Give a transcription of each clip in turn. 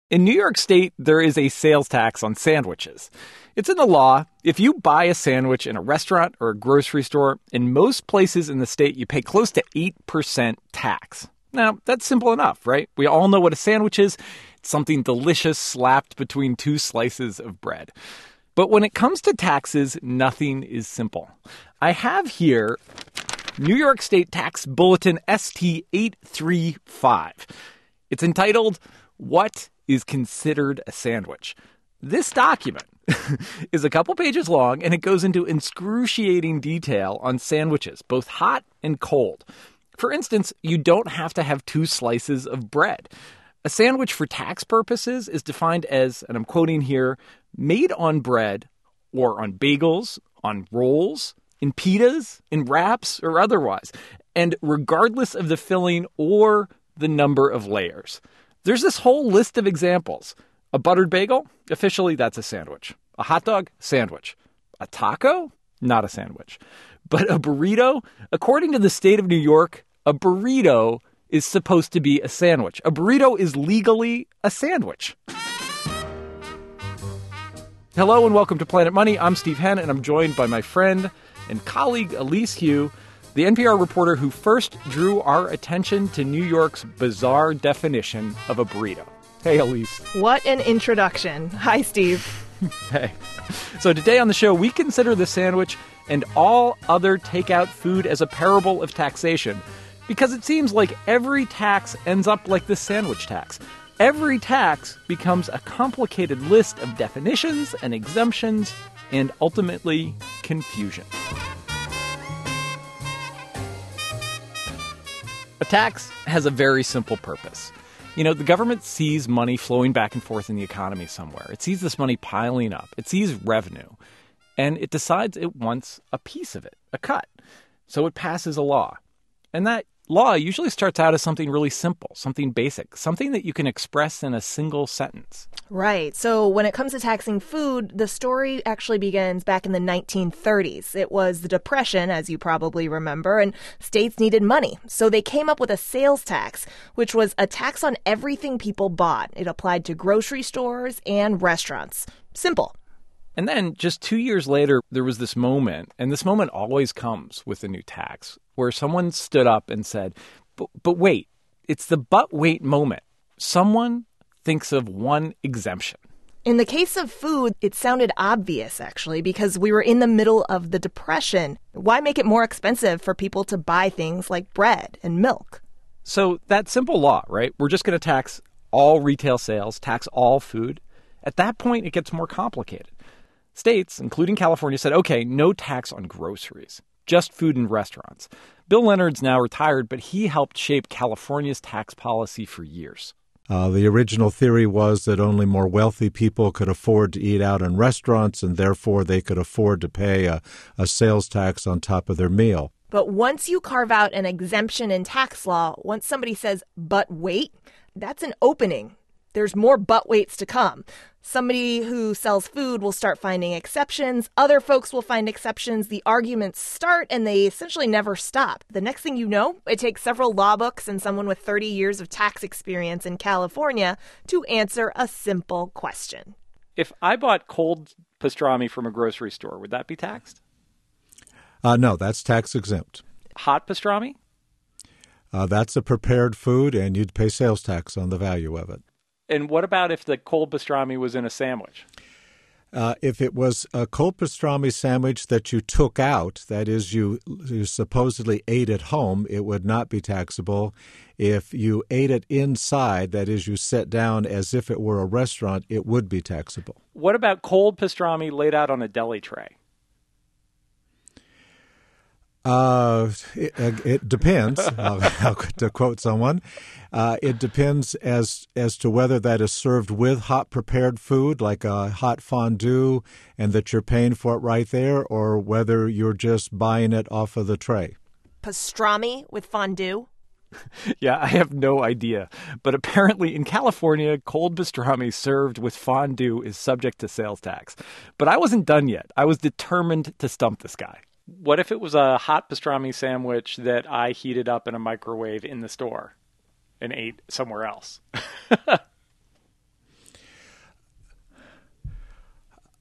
In New York State, there is a sales tax on sandwiches. It's in the law. If you buy a sandwich in a restaurant or a grocery store, in most places in the state, you pay close to 8% tax. Now, that's simple enough, right? We all know what a sandwich is. It's something delicious slapped between two slices of bread. But when it comes to taxes, nothing is simple. I have here New York State Tax Bulletin ST 835. It's entitled, "What is Considered a Sandwich?" This document is a couple pages long, and it goes into excruciating detail on sandwiches, both hot and cold. For instance, you don't have to have two slices of bread. A sandwich for tax purposes is defined as, and I'm quoting here, made on bread or on bagels, on rolls, in pitas, in wraps, or otherwise, and regardless of the filling or the number of layers. There's this whole list of examples. A buttered bagel? Officially, that's a sandwich. A hot dog? Sandwich. A taco? Not a sandwich. But a burrito? According to the state of New York, a burrito is supposed to be a sandwich. A burrito is legally a sandwich. Hello and welcome to Planet Money. I'm Steve Henn, and I'm joined by my friend and colleague Elise Hu, the NPR reporter who first drew our attention to New York's bizarre definition of a burrito. Hey, Elise. What an introduction. Hi, Steve. Hey. So today on the show, we consider the sandwich and all other takeout food as a parable of taxation, because it seems like every tax ends up like the sandwich tax. Every tax becomes a complicated list of definitions and exemptions and ultimately confusion. A tax has a very simple purpose. You know, the government sees money flowing back and forth in the economy somewhere. It sees this money piling up. It sees revenue. And it decides it wants a piece of it, a cut. So it passes a law. And that law usually starts out as something really simple, something basic, something that you can express in a single sentence. Right. So when it comes to taxing food, the story actually begins back in the 1930s. It was the Depression, as you probably remember, and states needed money. So they came up with a sales tax, which was a tax on everything people bought. It applied to grocery stores and restaurants. Simple. And then just 2 years later, there was this moment, and this moment always comes with a new tax, where someone stood up and said, but wait, it's the but wait moment. Someone thinks of one exemption. In the case of food, it sounded obvious, actually, because we were in the middle of the Depression. Why make it more expensive for people to buy things like bread and milk? So that simple law, right? We're just going to tax all retail sales, tax all food. At that point, it gets more complicated. States, including California, said, okay, no tax on groceries, just food and restaurants. Bill Leonard's now retired, but he helped shape California's tax policy for years. The original theory was that only more wealthy people could afford to eat out in restaurants, and therefore they could afford to pay a sales tax on top of their meal. But once you carve out an exemption in tax law, once somebody says, but wait, that's an opening. There's more but waits to come. Somebody who sells food will start finding exceptions. Other folks will find exceptions. The arguments start, and they essentially never stop. The next thing you know, it takes several law books and someone with 30 years of tax experience in California to answer a simple question. If I bought cold pastrami from a grocery store, would that be taxed? No, that's tax exempt. Hot pastrami? That's a prepared food, and you'd pay sales tax on the value of it. And what about if the cold pastrami was in a sandwich? If it was a cold pastrami sandwich that you took out, that is, you supposedly ate at home, it would not be taxable. If you ate it inside, that is, you sat down as if it were a restaurant, it would be taxable. What about cold pastrami laid out on a deli tray? It depends, to quote someone. It depends as to whether that is served with hot prepared food, like a hot fondue, and that you're paying for it right there, or whether you're just buying it off of the tray. Pastrami with fondue? Yeah, I have no idea. But apparently in California, cold pastrami served with fondue is subject to sales tax. But I wasn't done yet. I was determined to stump this guy. What if it was a hot pastrami sandwich that I heated up in a microwave in the store and ate somewhere else?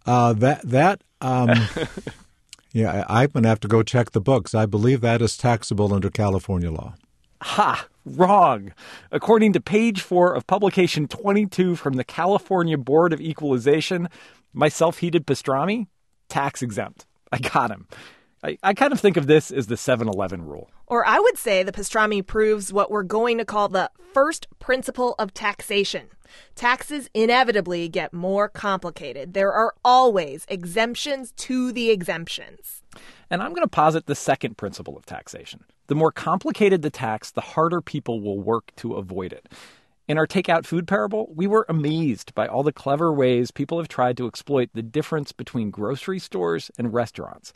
Yeah, I'm going to have to go check the books. I believe that is taxable under California law. Ha! Wrong. According to page 4 of publication 22 from the California Board of Equalization, my self-heated pastrami, tax exempt. I got him. I kind of think of this as the 7-Eleven rule. Or I would say the pastrami proves what we're going to call the first principle of taxation. Taxes inevitably get more complicated. There are always exemptions to the exemptions. And I'm going to posit the second principle of taxation. The more complicated the tax, the harder people will work to avoid it. In our takeout food parable, we were amazed by all the clever ways people have tried to exploit the difference between grocery stores and restaurants.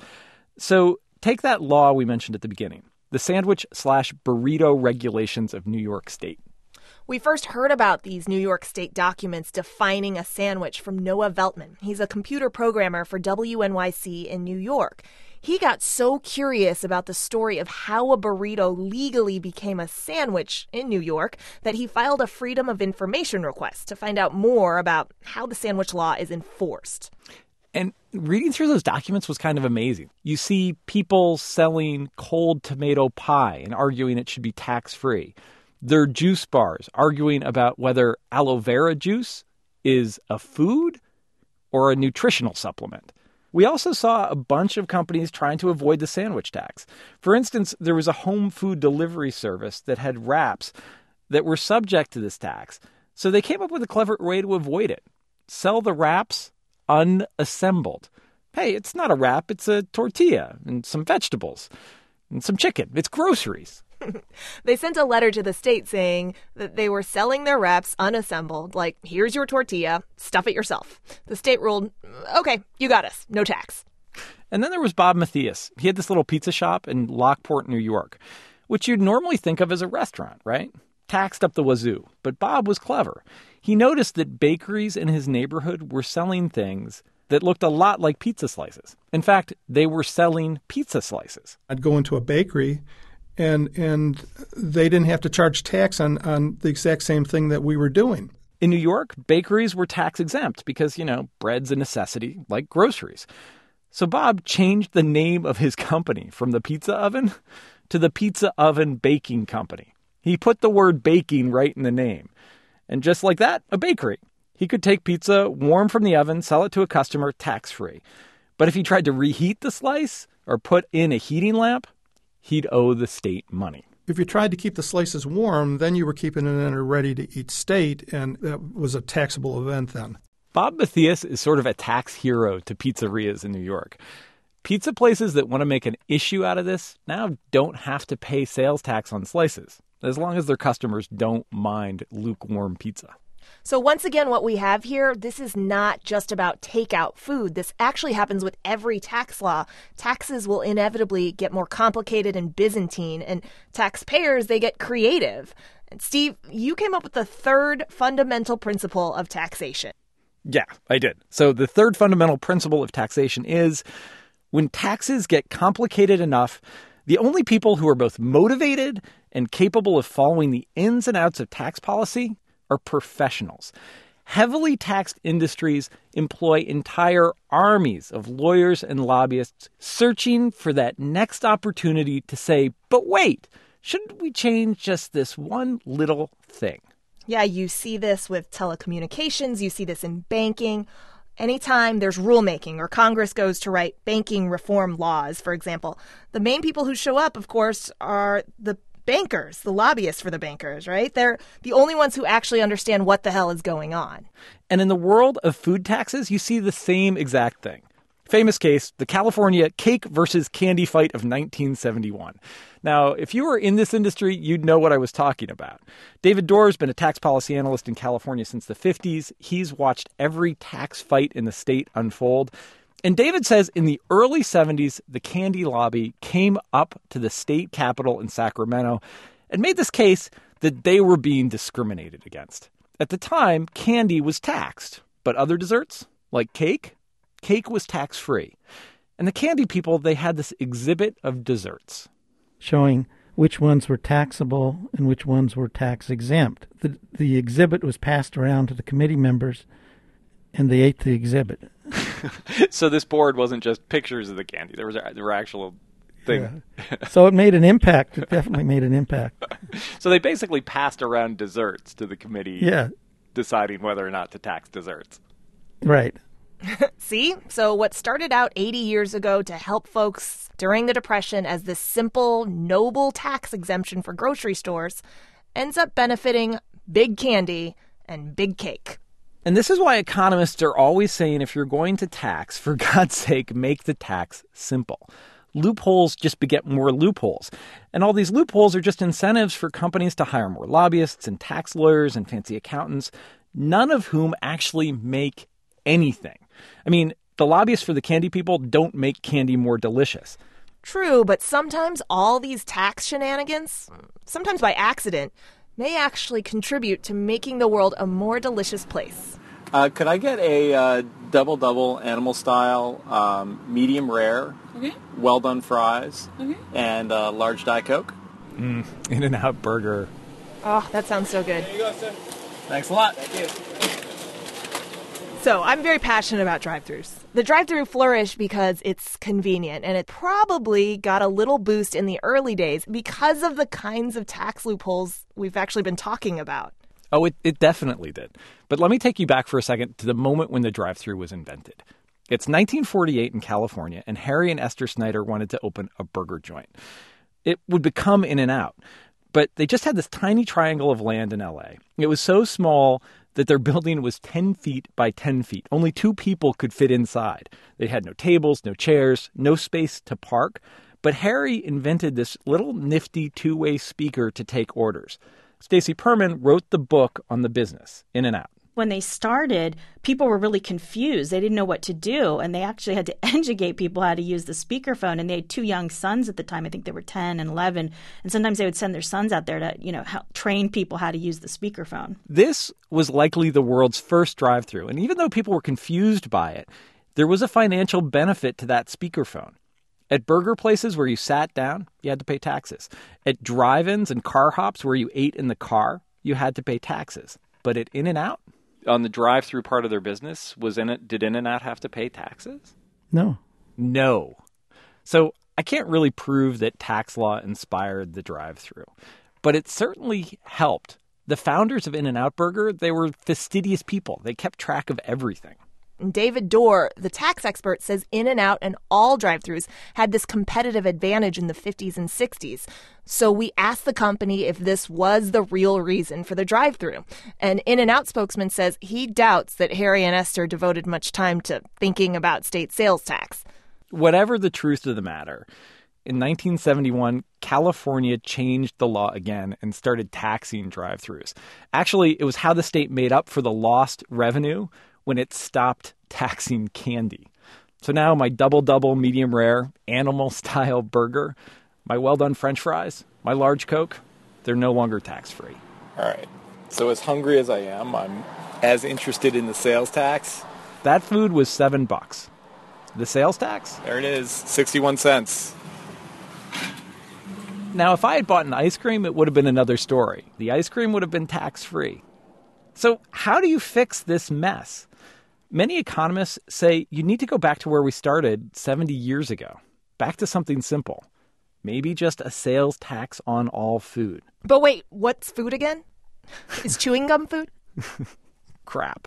So take that law we mentioned at the beginning, the sandwich/burrito regulations of New York State. We first heard about these New York State documents defining a sandwich from Noah Veltman. He's a computer programmer for WNYC in New York. He got so curious about the story of how a burrito legally became a sandwich in New York that he filed a Freedom of Information request to find out more about how the sandwich law is enforced. And reading through those documents was kind of amazing. You see people selling cold tomato pie and arguing it should be tax-free. There are juice bars arguing about whether aloe vera juice is a food or a nutritional supplement. We also saw a bunch of companies trying to avoid the sandwich tax. For instance, there was a home food delivery service that had wraps that were subject to this tax. So they came up with a clever way to avoid it. Sell the wraps unassembled. Hey, it's not a wrap, it's a tortilla and some vegetables and some chicken. It's groceries. They sent a letter to the state saying that they were selling their wraps unassembled, like, here's your tortilla, stuff it yourself. The state ruled, okay, you got us, no tax. And then there was Bob Matthias. He had this little pizza shop in Lockport, New York, which you'd normally think of as a restaurant, right? Taxed up the wazoo. But Bob was clever. He noticed that bakeries in his neighborhood were selling things that looked a lot like pizza slices. In fact, they were selling pizza slices. I'd go into a bakery and they didn't have to charge tax on the exact same thing that we were doing. In New York, bakeries were tax exempt because, bread's a necessity like groceries. So Bob changed the name of his company from the Pizza Oven to the Pizza Oven Baking Company. He put the word baking right in the name. And just like that, a bakery. He could take pizza warm from the oven, sell it to a customer tax-free. But if he tried to reheat the slice or put in a heating lamp, he'd owe the state money. If you tried to keep the slices warm, then you were keeping it in a ready-to-eat state, and that was a taxable event then. Bob Matthias is sort of a tax hero to pizzerias in New York. Pizza places that want to make an issue out of this now don't have to pay sales tax on slices, as long as their customers don't mind lukewarm pizza. So once again, what we have here, this is not just about takeout food. This actually happens with every tax law. Taxes will inevitably get more complicated and Byzantine, and taxpayers, they get creative. And Steve, you came up with the third fundamental principle of taxation. Yeah, I did. So the third fundamental principle of taxation is when taxes get complicated enough, the only people who are both motivated and capable of following the ins and outs of tax policy are professionals. Heavily taxed industries employ entire armies of lawyers and lobbyists searching for that next opportunity to say, but wait, shouldn't we change just this one little thing? Yeah, you see this with telecommunications, you see this in banking. Anytime there's rulemaking or Congress goes to write banking reform laws, for example, the main people who show up, of course, are the bankers, the lobbyists for the bankers, right? They're the only ones who actually understand what the hell is going on. And in the world of food taxes, you see the same exact thing. Famous case, the California cake versus candy fight of 1971. Now, if you were in this industry, you'd know what I was talking about. David Doerr's been a tax policy analyst in California since the 50s. He's watched every tax fight in the state unfold. And David says in the early 70s, the candy lobby came up to the state capitol in Sacramento and made this case that they were being discriminated against. At the time, candy was taxed, but other desserts, like cake was tax-free. And the candy people, they had this exhibit of desserts showing which ones were taxable and which ones were tax-exempt. The exhibit was passed around to the committee members, and they ate the exhibit. So this board wasn't just pictures of the candy. There were actual things. Yeah. So it made an impact. It definitely made an impact. So they basically passed around desserts to the committee deciding whether or not to tax desserts. Right. See? So what started out 80 years ago to help folks during the Depression as this simple, noble tax exemption for grocery stores ends up benefiting big candy and big cake. And this is why economists are always saying if you're going to tax, for God's sake, make the tax simple. Loopholes just beget more loopholes. And all these loopholes are just incentives for companies to hire more lobbyists and tax lawyers and fancy accountants, none of whom actually make anything. I mean, the lobbyists for the candy people don't make candy more delicious. True, but sometimes all these tax shenanigans, sometimes by accident, may actually contribute to making the world a more delicious place. Could I get a double animal style, medium rare, well-done fries, and a large Diet Coke? In-N-Out Burger. Oh, that sounds so good. There you go, sir. Thanks a lot. Thank you. So I'm very passionate about drive-thrus. The drive-thru flourished because it's convenient, and it probably got a little boost in the early days because of the kinds of tax loopholes we've actually been talking about. Oh, it definitely did. But let me take you back for a second to the moment when the drive-thru was invented. It's 1948 in California, and Harry and Esther Snyder wanted to open a burger joint. It would become In-N-Out, but they just had this tiny triangle of land in L.A. It was so small that their building was 10 feet by 10 feet. Only 2 people could fit inside. They had no tables, no chairs, no space to park. But Harry invented this little nifty two-way speaker to take orders. Stacy Perman wrote the book on the business, In-N-Out. When they started, people were really confused. They didn't know what to do, and they actually had to educate people how to use the speakerphone. And they had 2 young sons at the time. I think they were 10 and 11. And sometimes they would send their sons out there to, help train people how to use the speakerphone. This was likely the world's first drive-thru. And even though people were confused by it, there was a financial benefit to that speakerphone. At burger places where you sat down, you had to pay taxes. At drive-ins and car hops where you ate in the car, you had to pay taxes. But at In-N-Out, on the drive-through part of their business, did In-N-Out have to pay taxes? No. So I can't really prove that tax law inspired the drive-through, but it certainly helped. The founders of In-N-Out Burger, they were fastidious people. They kept track of everything. David Dorr, the tax expert, says In-N-Out and all drive-thrus had this competitive advantage in the 50s and 60s. So we asked the company if this was the real reason for the drive-thru. An In-N-Out spokesman says he doubts that Harry and Esther devoted much time to thinking about state sales tax. Whatever the truth of the matter, in 1971, California changed the law again and started taxing drive-thrus. Actually, it was how the state made up for the lost revenue when it stopped taxing candy. So now my double medium rare animal style burger, my well-done French fries, my large Coke, they're no longer tax-free. All right. So as hungry as I am, I'm as interested in the sales tax. That food was $7. The sales tax? There it is, 61 cents. Now, if I had bought an ice cream, it would have been another story. The ice cream would have been tax-free. So how do you fix this mess? Many economists say you need to go back to where we started 70 years ago, back to something simple. Maybe just a sales tax on all food. But wait, what's food again? Is chewing gum food? Crap.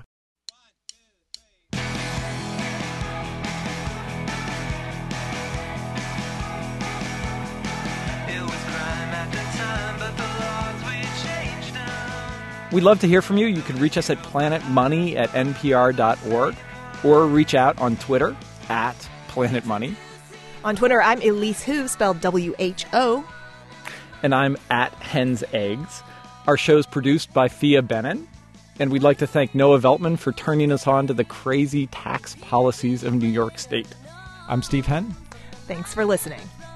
We'd love to hear from you. You can reach us at planetmoney@npr.org or reach out on Twitter @planetmoney. On Twitter, I'm Elise Hu, spelled W-H-O. And I'm @HensEggs. Our show's produced by Fia Benin. And we'd like to thank Noah Veltman for turning us on to the crazy tax policies of New York State. I'm Steve Henn. Thanks for listening.